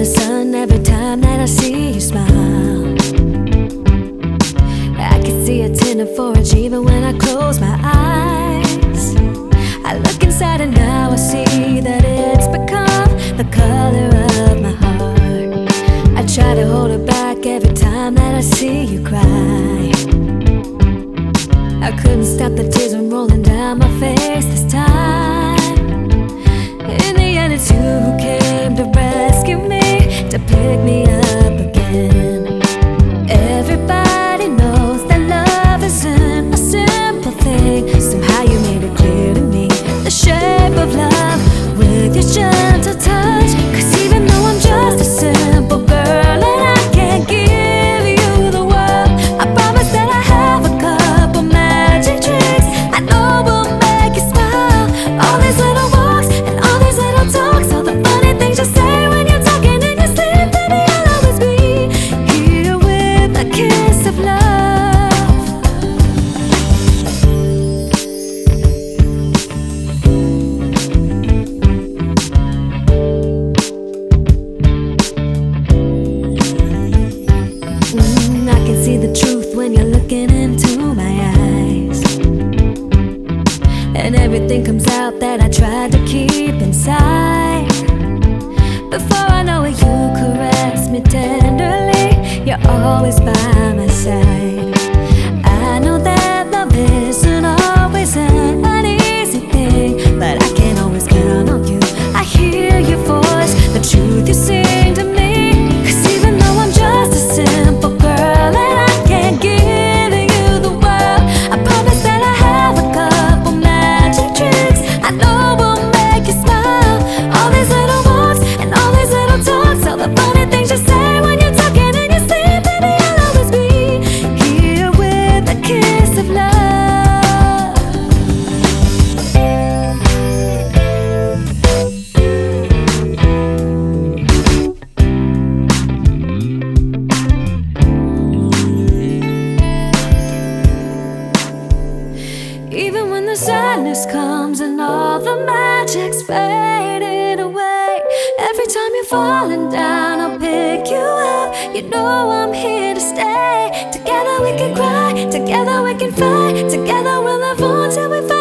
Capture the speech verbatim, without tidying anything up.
sun every time that I see you smile. I can see a tin of forage even when I close my eyes. I look inside and now I see that it's become the color of my heart. I try to hold it back every time that I see you cry. I couldn't stop the tears from rolling down my face this time. In the end it's you who came to rescue me, to pick me up again. Everybody knows that love isn't a simple thing. Somehow you made it clear to me the shape of love with your gentle touch. Cause even though I'm just a simple girl and I can't give you the world, I promise that I have a couple magic tricks I know will make you smile. All these little walks and all these little talks, all the funny things you say when you're talking in your sleep. Baby, I'll always be here with a kiss of love. I can see the truth when you're looking into my eyes, and everything comes out that I tried to keep inside. Before I know it, you caress me tenderly. You're always by my side. I know that love isn't always an easy thing, but I can always count on you. I hear your voice, the truth you sing to me. Cause even though I'm just a simple girl and I can't give you the world, I promise that I have a couple magic tricks I know will make you smile. All these little walks and all these little talks, all the funny things you say when you're talking in your sleep. Baby, I'll always be here with a kiss of love. Even when the sadness comes and all the magic's fading away, every time you're falling down, I'll pick you up. You know I'm here to stay. Together we can cry, together we can fight, together we'll live on till we find